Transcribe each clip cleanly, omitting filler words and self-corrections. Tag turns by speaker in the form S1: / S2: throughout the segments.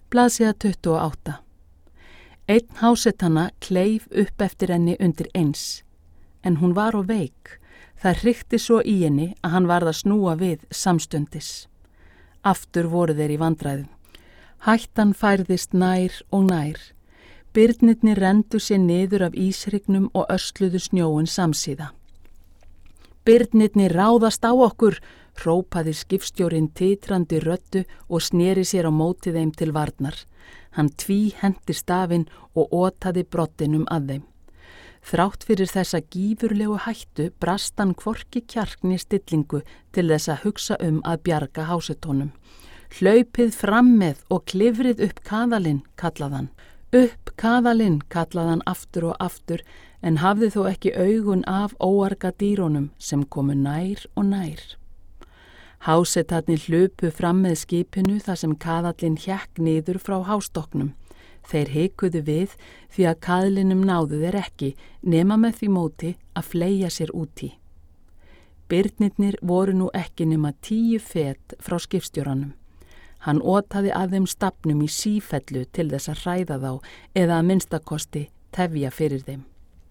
S1: Blaðsíða 28. Einn hásetanna kleif upp eftir henni undir eins, en hún var of veik. Það hrykti svo í henni að hann varð að snúa við samstundis. Aftur voru þeir í vandræðum. Hættan færðist nær og nær. Birnirnir renndu sér niður af íshryggnum og ösluðu snjóin samsíða. Birnirnir ráðast á okkur, hrópaði skipstjórinn titrandi röddu og sneri sér á móti þeim til varnar. Hann tvíhenti stafinn og otaði broddinum að þeim. Þrátt fyrir þessa gífurlegu hættu brast hann hvorki kjarkni stillingu til þess að hugsa að bjarga hásetónum. Hlaupið fram með og klifrið upp kaðalinn, kallaði hann. Upp kaðalinn, kallaði hann aftur og aftur, en hafði þó ekki augun af óarga dýrónum sem komu nær og nær. Hásetarnir hlupu fram með skipinu þar sem kaðallinn hékk niður frá hástokknum. Þeir hikuðu við því að kaðlinum náðu þeir ekki nema með því móti að fleygja sér úti. Birnirnir voru nú ekki nema 10 fet frá skipstjóranum. Hann otaði að þeim stafnum í sífellu til þess að hræða þá eða að minnstakosti tefja fyrir þeim.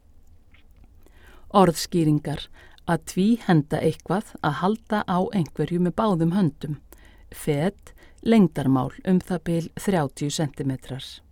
S1: Orðskýringar: að tvíhenda eitthvað, að halda á einhverju með báðum höndum. Fet, lengdarmál það bil 30 centimetrar.